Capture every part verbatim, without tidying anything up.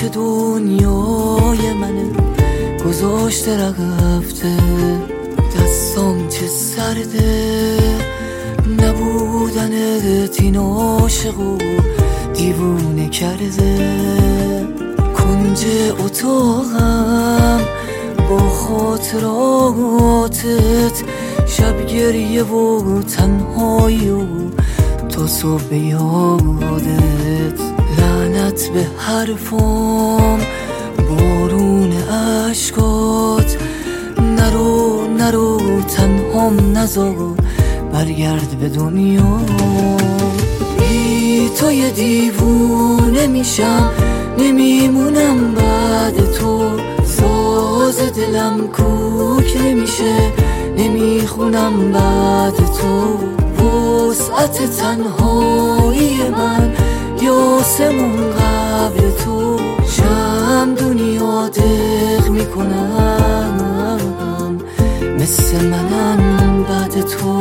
که دنیای منه گذاشته رفته، دستام چه سرده نبودنت این عاشقو دیوونه کرده. کنج اتاقم با خاطراتت، شب گریه و تنهایی و تا صبح یادت. لعنت به حرفام بارون عشقات، نرو نرو تنهام نذار برگرد به دنیا. بی تو یه دیوونه میشم نمیمونم بعد تو، ساز دلم کوک نمیشه نمیخونم بعد تو. وسعت تنهایی من یاسمون قبل تو، شم دنیا دق میکنم مثل منم بعد تو.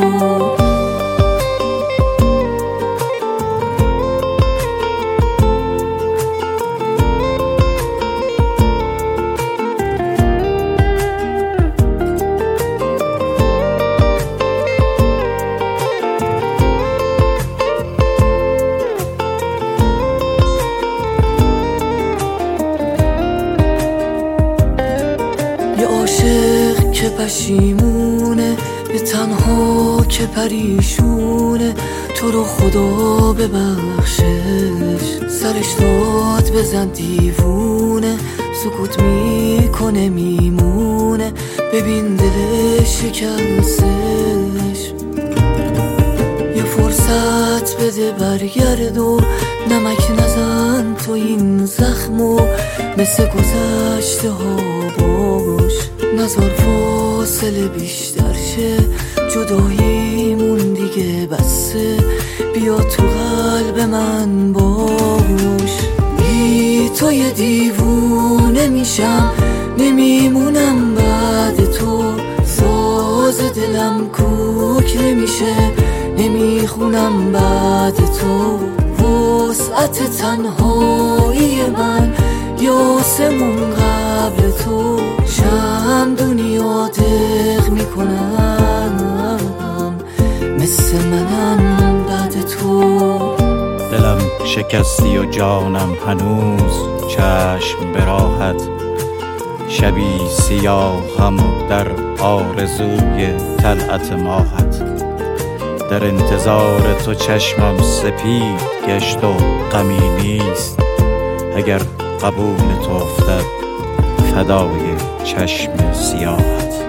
یه عاشق که پشیمونه، یه تنها که پریشونه، تو رو خدا ببخشش. سرش داد بزن دیوونه، سکوت میکنه میمونه، ببین دلش شکستش. یه فرصت بده برگرد و نمک نزن تو این زخمو، مثل گذشته ها باش. نزار فاصله بیشتر شه، جداییمون دیگه بسه، بیا تو قلب من باش. بی تو یه دیوونه میشم نمیمونم بعد تو، ساز دلم کوک نمیشه نمیخونم بعد تو. وسعت تنهایی من یاسمون قبل تو، شم دنیا دق میکنم مثل منم بعد تو. دلم شکستی و جانم هنوز چشم به راحت، شبی سیاهم و در آرزوی طلعت ماهت. در انتظار تو چشمم سپید گشت و غمی نیست، اگر قبول تو افتد فدای چشم سیاهت.